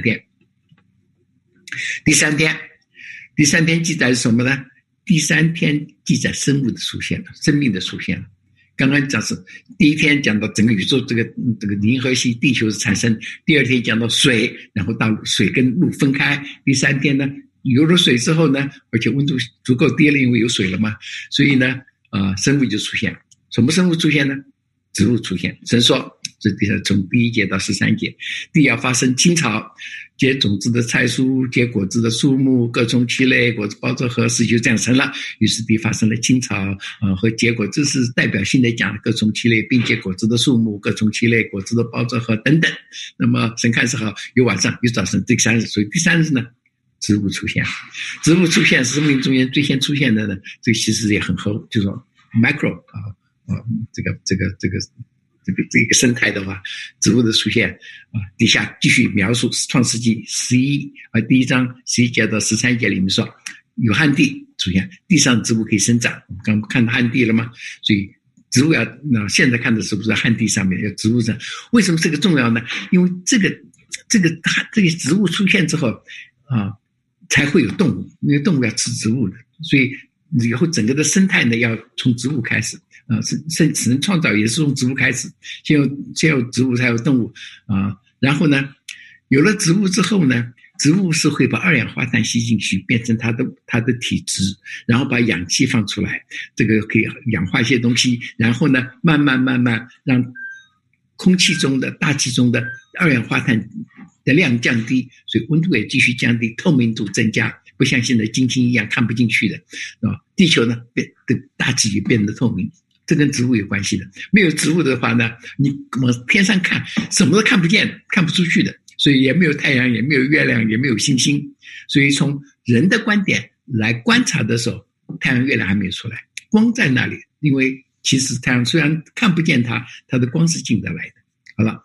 天记载是什么呢？第三天记载生物的出现了，生命的出现了。刚刚讲是第一天讲到整个宇宙这个银河系地球是产生，第二天讲到水，然后到水跟陆分开，第三天呢有了水之后呢，而且温度足够低了，因为有水了嘛，所以呢生物就出现了。什么生物出现呢？植物出现。神说这从第1节到13节，地要发生青草，结种子的菜蔬，结果子的树木，各种其类，果子包着核，事就这样成了。于是地发生了青草和结果，这是代表性的讲各种其类并结果子的树木，各种其类，果子的包着核等等。那么神看是好，有晚上有早晨，第3日，所以第3日呢植物出现。植物出现是生命中间最先出现的呢，这个其实也很合，就是说 micro 这个生态的话，植物的出现底下继续描述创世纪第1章11节到13节里面说，有旱地出现，地上植物可以生长。我们刚看到旱地了吗？所以植物现在看的是不是旱地上面有植物上？为什么这个重要呢？因为这个植物出现之后才会有动物，因为动物要吃植物的，所以以后整个的生态呢要从植物开始。神创造也是从植物开始，先有植物才有动物然后呢有了植物之后呢，植物是会把二氧化碳吸进去，变成它的体质，然后把氧气放出来，这个可以氧化一些东西，然后呢慢慢让空气中的大气中的二氧化碳的量降低，所以温度也继续降低，透明度增加，不像现在金星一样看不进去的地球呢大气也变得透明。这跟植物有关系的，没有植物的话呢，你往天上看什么都看不见，看不出去的，所以也没有太阳，也没有月亮，也没有星星。所以从人的观点来观察的时候，太阳月亮还没有出来，光在那里，因为其实太阳虽然看不见它的光是进得来的。好了，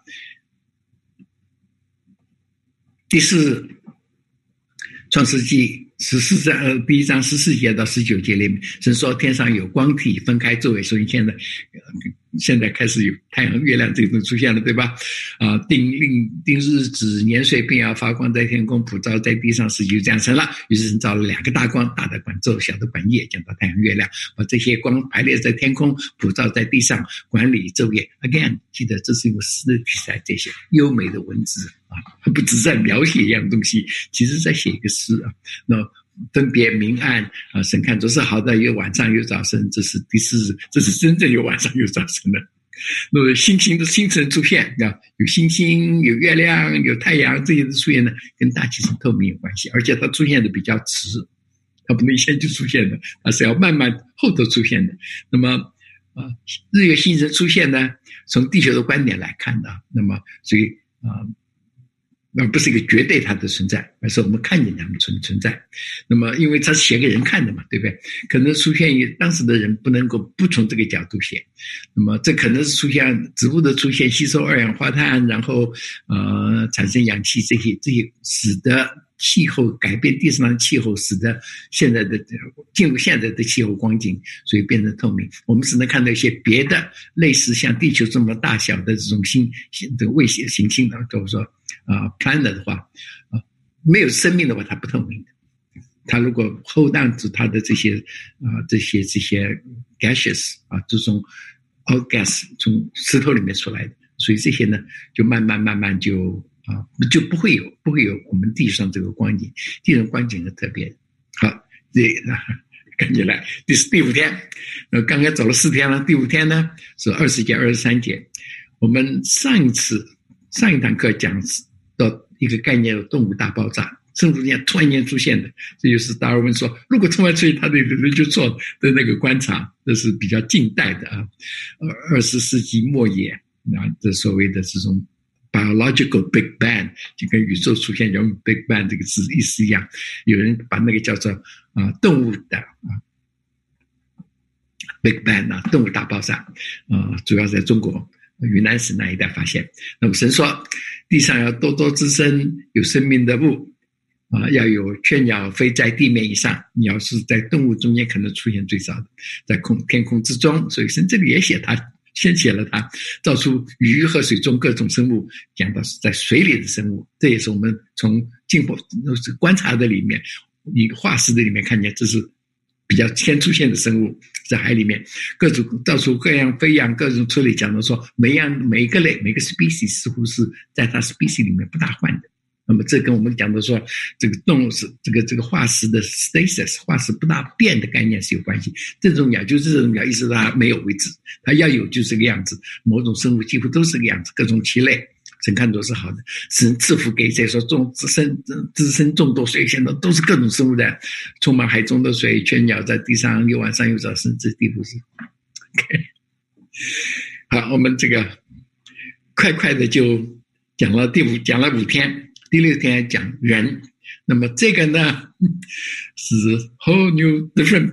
第4创世纪第1章14节到19节里面，神说天上有光体分开周围，所以现在现在开始有太阳、月亮这种出现了，对吧？定日子年岁，便要发光在天空，普照在地上，事就这样成了。于是造了2个大光，大的管昼，小的管夜，讲到太阳、月亮，把这些光排列在天空，普照在地上，管理昼夜。Again， 记得这是用诗的题材，这些优美的文字不只是在描写一样东西，其实在写一个诗啊。那分别明暗神看作是好的，有晚上有早晨，这是第4日，这是真正有晚上有早晨的。那么星星的星辰出现，有星星、有月亮、有太阳，这些的出现呢，跟大气层透明有关系，而且它出现的比较迟，它不能先就出现的，它是要慢慢后头出现的。那么日月星辰出现呢，从地球的观点来看的，那么所以而不是一个绝对它的存在，而是我们看见它们存在。那么因为它是写给人看的嘛，对不对？可能出现于当时的人不能够不从这个角度写。那么这可能是出现植物的出现，吸收二氧化碳，然后产生氧气，这些使得气候改变，地上的气候使得现在的进入现在的气候光景，所以变成透明。我们只能看到一些别的类似像地球这么大小的这种这个卫星行星的，或者说planet 的话没有生命的话，它不透明的。它如果 hold on 住它的这些 gaseous 这种 outgas 从石头里面出来的，所以这些呢就慢慢就不会有我们地上这个光景，地上光景是特别的。好，看起来第5天，刚刚走了4天了，第5天呢是20节、23节。我们上一堂课讲到一个概念，动物大爆炸，生物间突然间出现的，这就是达尔文说，如果突然出现，他的理论就错的那个观察，这是比较近代的20世纪末叶这所谓的这种 biological Big Bang， 就跟宇宙出现用 Big Bang 这个字意思一样，有人把那个叫做动物的Big Bang 动物大爆炸主要在中国云南省那一带发现。那么神说地上要多多滋生有生命的物要有雀鸟飞在地面以上，鸟是在动物中间可能出现最早的，在天空之中，所以神这里也先写了它，造出鱼和水中各种生物，讲到是在水里的生物，这也是我们从进步观察的里面，你化石的里面看见，这是比较先出现的生物，在海里面各种到处各样飞扬，各种处理，讲到说每一个类每个 species 似乎是在它 species 里面不大换的。那么这跟我们讲的说这个动物是这个化石的 stasis 化石不大变的概念是有关系。这种鸟就是这种鸟，意思它没有为止，它要有就是这个样子，某种生物几乎都是这个样子，各种其类神看作是好的，神赐福给谁说滋生众多水仙的都是各种生物的，充满海中的水，雀鸟在地上有晚上有早晨，这地步是 OK。 好，我们这个快的就讲了讲了5天，第6天讲人。那么这个呢是 whole new different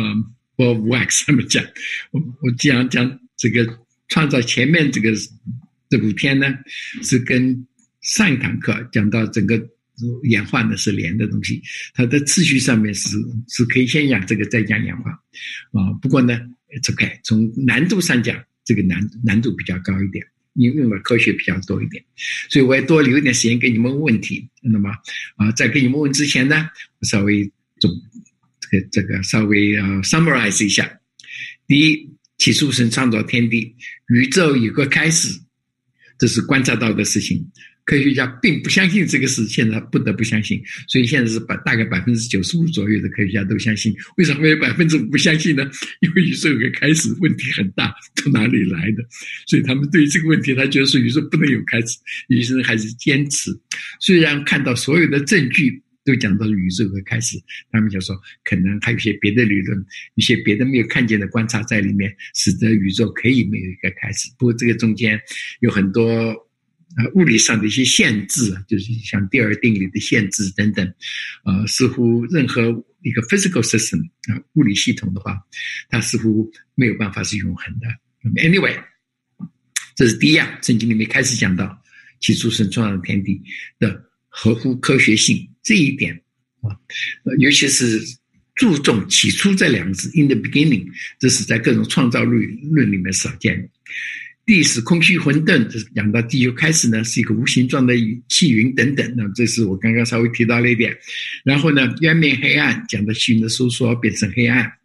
of wax 他们讲，我讲这个创造前面这5天呢是跟上一堂课讲到整个演化呢是连的东西，它的次序上面是可以先讲这个再讲演化不过呢 it's okay， 从难度上讲这个难度比较高一点，用了科学比较多一点，所以我也多留一点时间给你们问问题。那么在给你们问之前呢，我稍微这个稍微summarize 一下。第一，起初神创造天地，宇宙有个开始，这是观察到的事情。科学家并不相信这个事，现在不得不相信，所以现在是大概 95% 左右的科学家都相信。为什么有 5% 不相信呢？因为宇宙有个开始，问题很大，从哪里来的？所以他们对于这个问题，他觉得说宇宙不能有开始，于是还是坚持。虽然看到所有的证据都讲到宇宙的开始，他们就说可能还有一些别的理论，一些别的没有看见的观察在里面，使得宇宙可以没有一个开始。不过这个中间有很多物理上的一些限制，就是像第2定律的限制等等，似乎任何一个 physical system 物理系统的话，它似乎没有办法是永恒的。Anyway， 这是第一样，圣经里面开始讲到起初神创造天地的合乎科学性这一点尤其是注重起初这两个字 in the beginning， 这是在各种创造论里面少见的。地是空虚混沌，这是讲到地球开始呢是一个无形状的气云等等，那这是我刚刚稍微提到了一点。然后呢，渊面黑暗，讲到气云的收缩变成黑暗。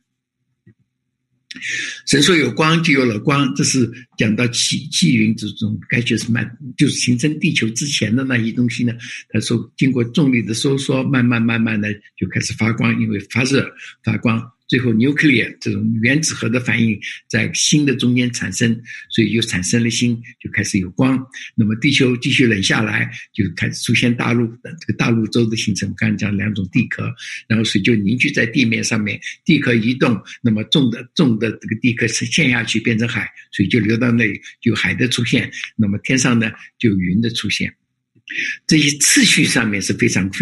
神说有光就有了光，这是讲到气云这种该就是形成地球之前的那些东西呢，它说经过重力的收缩，慢慢的就开始发光，因为发热发光，最后 nuclear 这种原子核的反应在星的中间产生，所以就产生了星，就开始有光。那么地球继续冷下来，就开始出现大陆，这个大陆洲的形成，我刚才讲两种地壳，然后水就凝聚在地面上面，地壳移动，那么重的这个地壳陷下去变成海，水就流到那里，就有海的出现，那么天上呢就有云的出现。这些次序上面是非常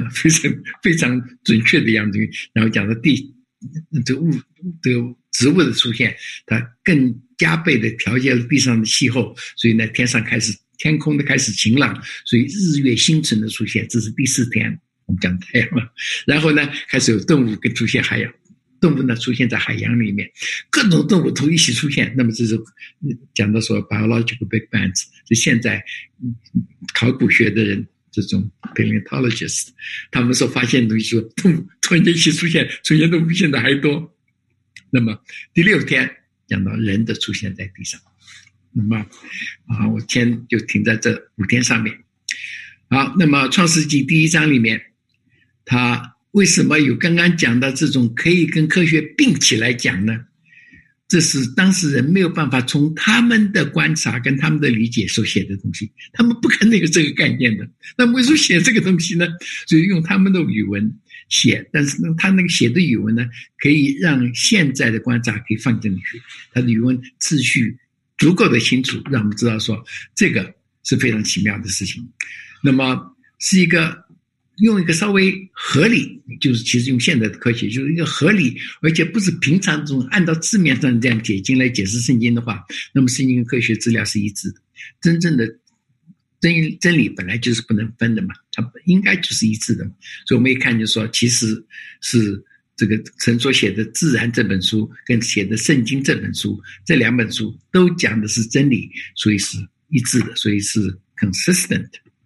准确的样子，然后讲到这个植物的出现，它更加倍的调节了地上的气候，所以呢天空的开始晴朗，所以日月星辰的出现，这是第4天我们讲太阳了。然后呢开始有动物跟出现海洋，动物呢出现在海洋里面，各种动物都一起出现，那么这是讲到说 biological big bangs， 是现在考古学的人这种 paleontologist 他们所发现的东西，说动物突然间一起出现的无限的还多。那么第6天讲到人的出现在地上，那么我天就停在这5天上面。好，那么创世纪第1章里面，它为什么有刚刚讲到这种可以跟科学并起来讲呢？这是当事人没有办法从他们的观察跟他们的理解所写的东西，他们不可能有这个概念的。那么为什么写这个东西呢？所以用他们的语文写，但是呢，他那个写的语文呢，可以让现在的观察可以放进去，他的语文秩序足够的清楚，让我们知道说这个是非常奇妙的事情。那么是用一个稍微合理，就是其实用现代的科学，就是一个合理，而且不是平常这种按照字面上这样解经来解释圣经的话，那么圣经跟科学资料是一致的。真正的真理本来就是不能分的嘛，它应该就是一致的嘛。所以我们一看就说，其实是这个神所写的《自然》这本书跟写的《圣经》这本书，这2本书都讲的是真理，所以是一致的，所以是 consistent。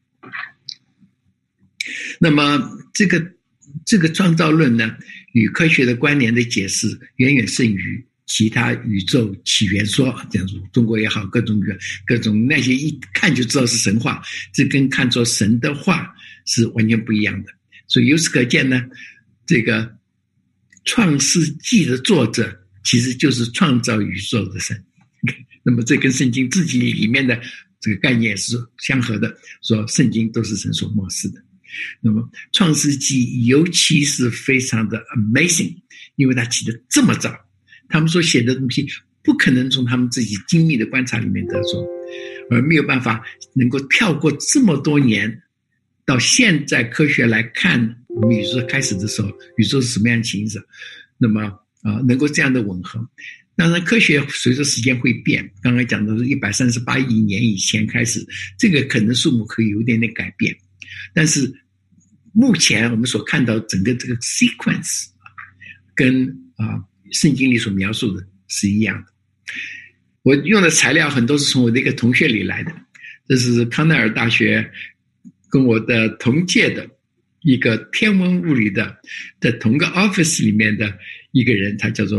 那么这个创造论呢，与科学的关联的解释远远胜于其他宇宙起源说，这样说中国也好，各种那些一看就知道是神话，这跟看作神的话是完全不一样的。所以由此可见呢，这个创世纪的作者其实就是创造宇宙的神。那么这跟圣经自己里面的这个概念是相合的，说圣经都是神所默示的。那么创世纪尤其是非常的 amazing， 因为它起得这么早，他们所写的东西不可能从他们自己精密的观察里面得出，而没有办法能够跳过这么多年，到现在科学来看我们宇宙开始的时候，宇宙是什么样的形式，那么能够这样的吻合。当然科学随着时间会变，刚才讲的是138亿年以前开始，这个可能数目可以有点改变，但是目前我们所看到整个这个 sequence 跟圣经里所描述的是一样的。我用的材料很多是从我的一个同学里来的，这是康奈尔大学跟我的同届的一个天文物理的在同个 office 里面的一个人，他叫做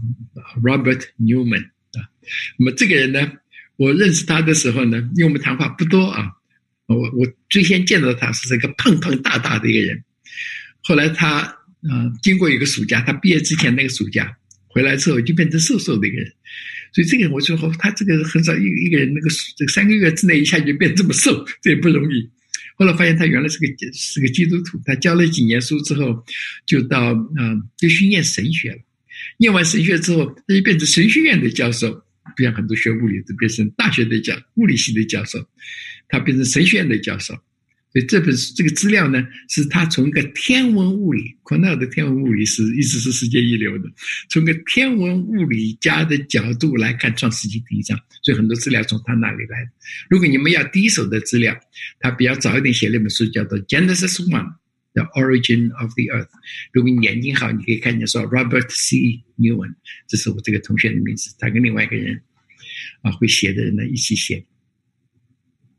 Robert Newman 那么这个人呢，我认识他的时候呢，因为我们谈话不多我最先见到他是一个胖胖大大的一个人，后来他经过一个暑假，他毕业之前那个暑假回来之后就变成瘦瘦的一个人，所以这个人我说他这个很少一个人这个3个月之内一下就变这么瘦，这也不容易。后来发现他原来是个基督徒，他教了几年书之后就就去念神学了，念完神学之后他就变成神学院的教授，不像很多学物理的变成大学的物理系的教授，他变成神学院的教授。所以这个资料呢，是他从一个天文物理，康奈尔的天文物理一直是世界一流的，从一个天文物理家的角度来看创世纪第1章，所以很多资料从他那里来的。如果你们要第一手的资料，他比较早一点写了一本书叫做 Genesis 1 The Origin of the Earth。如果你眼睛好，你可以看见说 Robert C. Newman， 这是我这个同学的名字，他跟另外一个人会写的人呢一起写。